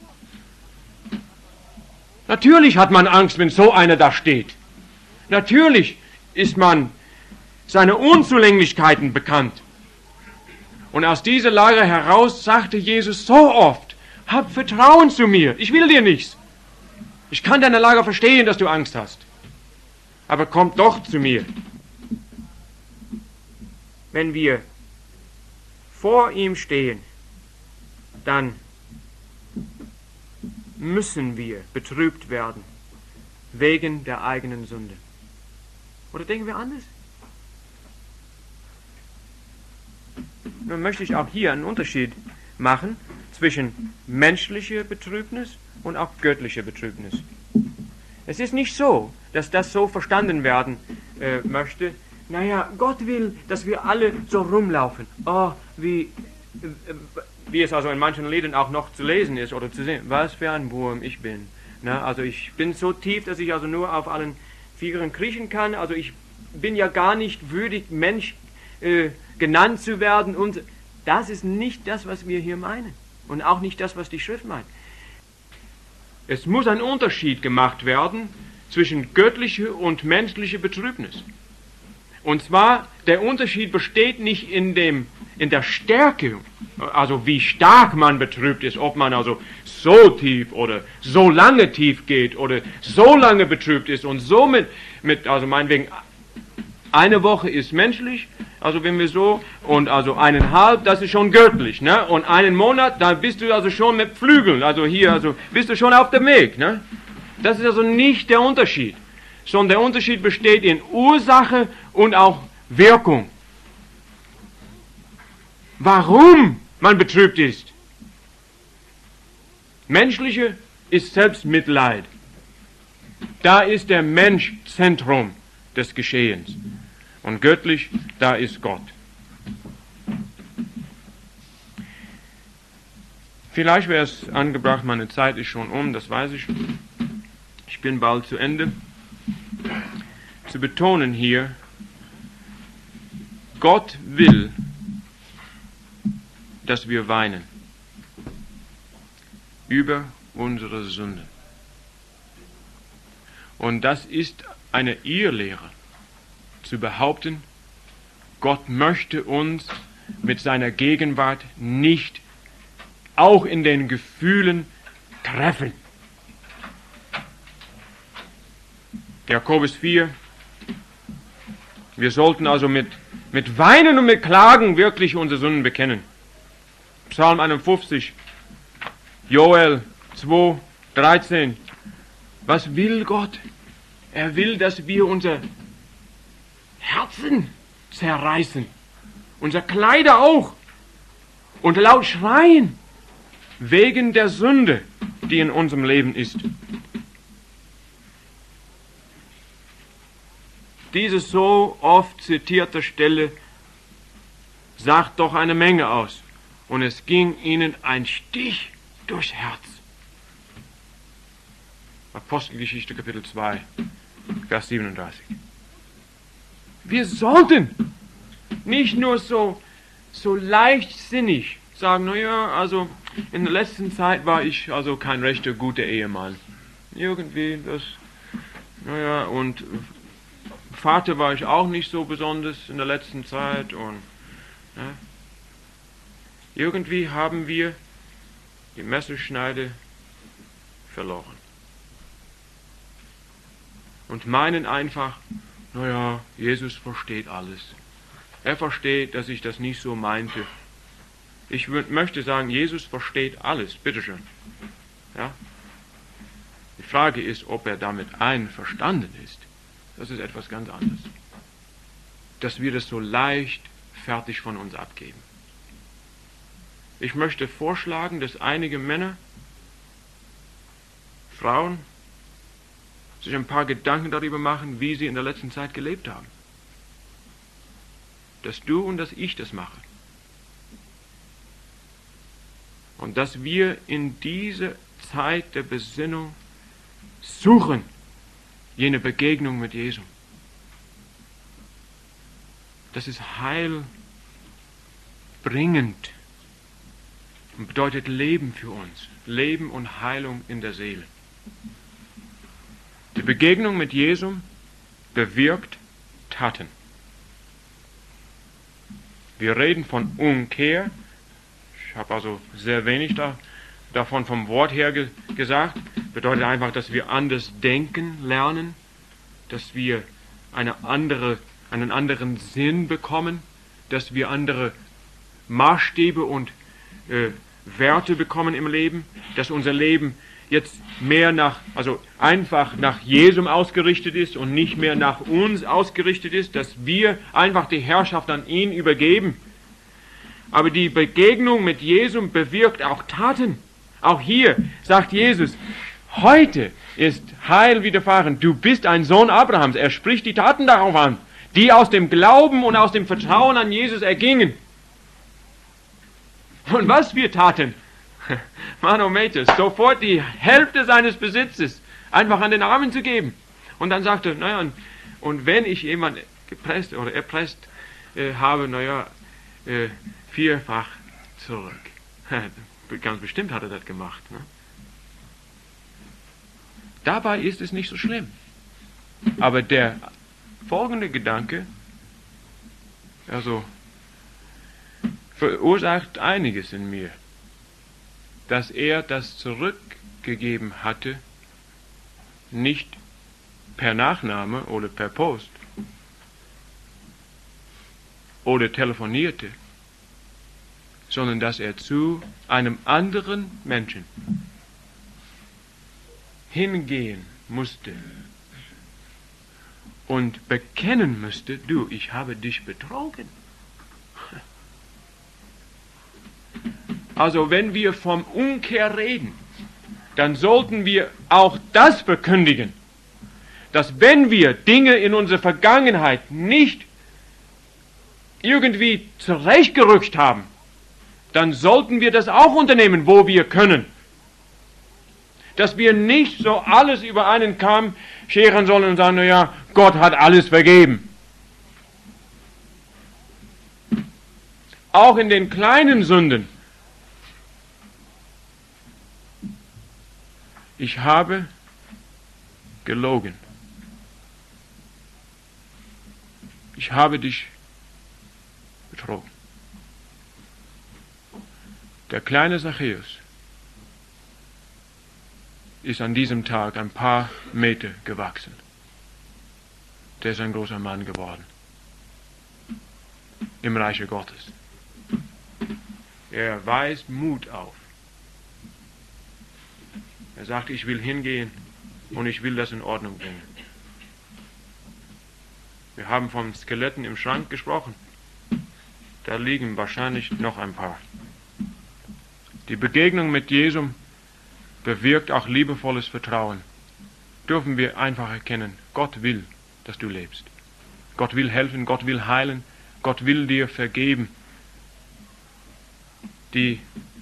Natürlich hat man Angst, wenn so einer da steht. Natürlich ist man seine Unzulänglichkeiten bekannt. Und aus dieser Lage heraus sagte Jesus so oft, hab Vertrauen zu mir, ich will dir nichts. Ich kann deine Lage verstehen, dass du Angst hast. Aber komm doch zu mir. Wenn wir vor ihm stehen, dann müssen wir betrübt werden wegen der eigenen Sünde. Oder denken wir anders? Nun möchte ich auch hier einen Unterschied machen zwischen menschlicher Betrübnis und auch göttlicher Betrübnis. Es ist nicht so, dass das so verstanden werden äh, möchte, naja, Gott will, dass wir alle so rumlaufen. Oh, wie, äh, wie es also in manchen Liedern auch noch zu lesen ist oder zu sehen. Was für ein Wurm ich bin. Na, also ich bin so tief, dass ich also nur auf allen Vieren kriechen kann. Also ich bin ja gar nicht würdig, Mensch äh, genannt zu werden. Und das ist nicht das, was wir hier meinen. Und auch nicht das, was die Schrift meint. Es muss ein Unterschied gemacht werden zwischen göttlicher und menschlicher Betrübnis. Und zwar, der Unterschied besteht nicht in dem, in der Stärke, also wie stark man betrübt ist, ob man also so tief oder so lange tief geht oder so lange betrübt ist und somit, mit, also meinetwegen, eine Woche ist menschlich, also wenn wir so, und also eineinhalb, das ist schon göttlich, ne? Und einen Monat, da bist du also schon mit Flügeln, also hier, also bist du schon auf dem Weg, ne? Das ist also nicht der Unterschied, sondern der Unterschied besteht in Ursache und auch Wirkung. Warum man betrübt ist? Menschliche ist Selbstmitleid. Da ist der Mensch Zentrum des Geschehens. Und göttlich, da ist Gott. Vielleicht wäre es angebracht, meine Zeit ist schon um, das weiß ich. Ich bin bald zu Ende. Zu betonen hier, Gott will, dass wir weinen über unsere Sünde. Und das ist eine Irrlehre, zu behaupten, Gott möchte uns mit seiner Gegenwart nicht auch in den Gefühlen treffen. Jakobus vier, wir sollten also mit, mit Weinen und mit Klagen wirklich unsere Sünden bekennen. Psalm einundfünfzig, Joel zwei, dreizehn. Was will Gott? Er will, dass wir unser Herzen zerreißen, unser Kleider auch, und laut schreien, wegen der Sünde, die in unserem Leben ist. Diese so oft zitierte Stelle sagt doch eine Menge aus. Und es ging ihnen ein Stich durchs Herz. Apostelgeschichte Kapitel zwei, Vers siebenunddreißig. Wir sollten nicht nur so, so leichtsinnig sagen, naja, also in der letzten Zeit war ich also kein rechter, guter Ehemann. Irgendwie, das, naja, und Vater war ich auch nicht so besonders in der letzten Zeit und ja, irgendwie haben wir die Messerschneide verloren. Und meinen einfach, naja, Jesus versteht alles. Er versteht, dass ich das nicht so meinte. Ich möchte sagen, Jesus versteht alles. Bitteschön. Ja? Die Frage ist, ob er damit einverstanden ist. Das ist etwas ganz anderes. Dass wir das so leicht fertig von uns abgeben. Ich möchte vorschlagen, dass einige Männer, Frauen, sich ein paar Gedanken darüber machen, wie sie in der letzten Zeit gelebt haben. Dass du und dass ich das mache. Und dass wir in dieser Zeit der Besinnung suchen, jene Begegnung mit Jesus. Das ist heilbringend und bedeutet Leben für uns. Leben und Heilung in der Seele. Die Begegnung mit Jesus bewirkt Taten. Wir reden von Umkehr. Ich habe also sehr wenig da, davon vom Wort her ge, gesagt. Bedeutet einfach, dass wir anders denken lernen, dass wir eine andere, einen anderen Sinn bekommen, dass wir andere Maßstäbe und äh, Werte bekommen im Leben, dass unser Leben jetzt mehr nach, also einfach nach Jesum ausgerichtet ist und nicht mehr nach uns ausgerichtet ist, dass wir einfach die Herrschaft an ihn übergeben. Aber die Begegnung mit Jesum bewirkt auch Taten. Auch hier sagt Jesus, heute ist Heil widerfahren. Du bist ein Sohn Abrahams. Er spricht die Taten darauf an, die aus dem Glauben und aus dem Vertrauen an Jesus ergingen. Und was für Taten? Manometes, sofort die Hälfte seines Besitzes einfach an den Armen zu geben. Und dann sagte er, naja, und, und wenn ich jemanden gepresst oder erpresst äh, habe, naja, äh, vierfach zurück. Ganz bestimmt hat er das gemacht. Ne? Dabei ist es nicht so schlimm. Aber der folgende Gedanke, also verursacht einiges in mir, dass er das zurückgegeben hatte, nicht per Nachname oder per Post oder telefonierte, sondern dass er zu einem anderen Menschen hingehen musste und bekennen müsste, du, ich habe dich betrogen. Also wenn wir vom Umkehr reden, dann sollten wir auch das verkündigen, dass wenn wir Dinge in unserer Vergangenheit nicht irgendwie zurechtgerückt haben, dann sollten wir das auch unternehmen, wo wir können. Dass wir nicht so alles über einen Kamm scheren sollen und sagen, naja, Gott hat alles vergeben. Auch in den kleinen Sünden. Ich habe gelogen. Ich habe dich betrogen. Der kleine Zachäus ist an diesem Tag ein paar Meter gewachsen. Der ist ein großer Mann geworden. Im Reiche Gottes. Er weist Mut auf. Er sagt, ich will hingehen und ich will das in Ordnung bringen. Wir haben von Skeletten im Schrank gesprochen. Da liegen wahrscheinlich noch ein paar. Die Begegnung mit Jesum bewirkt auch liebevolles Vertrauen. Dürfen wir einfach erkennen, Gott will, dass du lebst. Gott will helfen, Gott will heilen, Gott will dir vergeben. Die,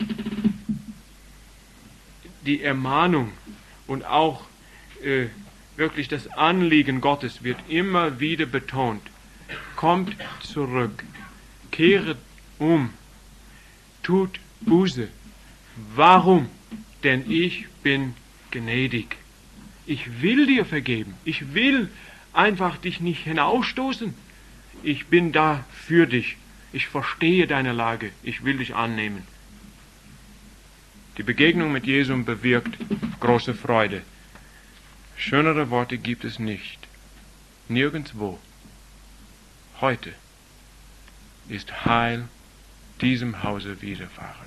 die Ermahnung und auch äh, wirklich das Anliegen Gottes wird immer wieder betont. Kommt zurück, kehret um, tut Buße. Warum? Denn ich bin gnädig. Ich will dir vergeben. Ich will einfach dich nicht hinausstoßen. Ich bin da für dich. Ich verstehe deine Lage. Ich will dich annehmen. Die Begegnung mit Jesum bewirkt große Freude. Schönere Worte gibt es nicht. Nirgendwo. Heute ist Heil diesem Hause widerfahren.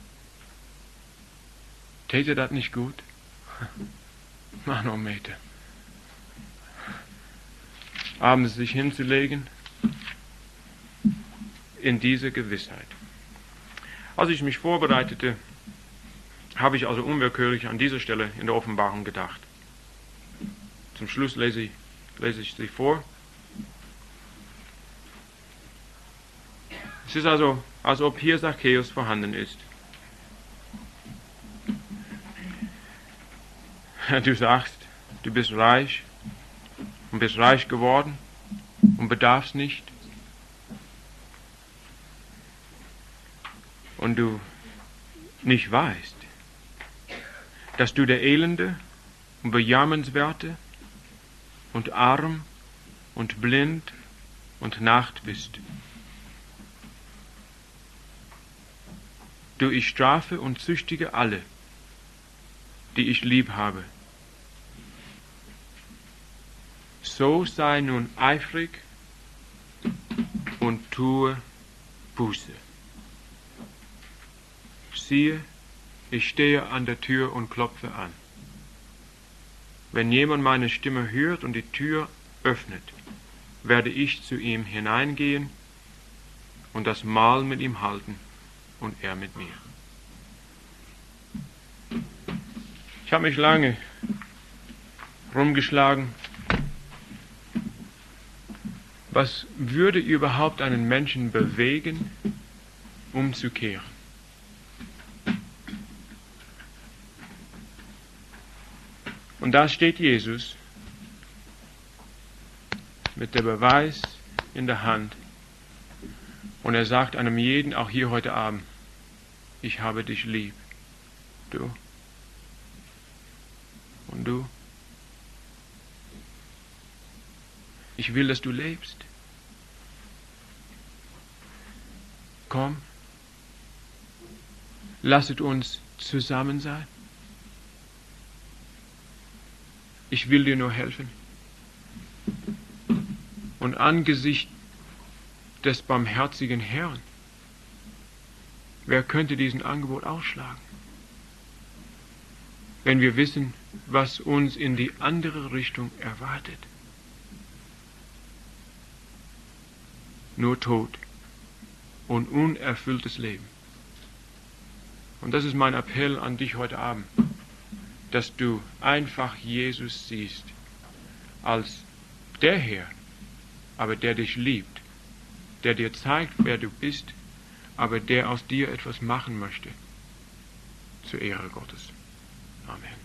Täte das nicht gut? Manometer. Abends sich hinzulegen in diese Gewissheit. Als ich mich vorbereitete, habe ich also unwillkürlich an dieser Stelle in der Offenbarung gedacht. Zum Schluss lese ich, lese ich sie vor. Es ist also, als ob hier Zachäus vorhanden ist. Du sagst, du bist reich und bist reich geworden und bedarfst nicht. Und du nicht weißt, dass du der Elende und Bejammernswerte und arm und blind und nackt bist. Du, ich strafe und züchtige alle, die ich lieb habe. So sei nun eifrig und tue Buße. Siehe, ich stehe an der Tür und klopfe an. Wenn jemand meine Stimme hört und die Tür öffnet, werde ich zu ihm hineingehen und das Mahl mit ihm halten und er mit mir. Ich habe mich lange rumgeschlagen. Was würde überhaupt einen Menschen bewegen, umzukehren? Und da steht Jesus mit dem Beweis in der Hand und er sagt einem jeden, auch hier heute Abend, ich habe dich lieb. Du und du. Ich will, dass du lebst. Komm, lasset uns zusammen sein. Ich will dir nur helfen. Und angesichts des barmherzigen Herrn, wer könnte diesen Angebot ausschlagen? Wenn wir wissen, was uns in die andere Richtung erwartet. Nur Tod und unerfülltes Leben. Und das ist mein Appell an dich heute Abend, dass du einfach Jesus siehst als der Herr, aber der dich liebt, der dir zeigt, wer du bist, aber der aus dir etwas machen möchte zur Ehre Gottes. Amen.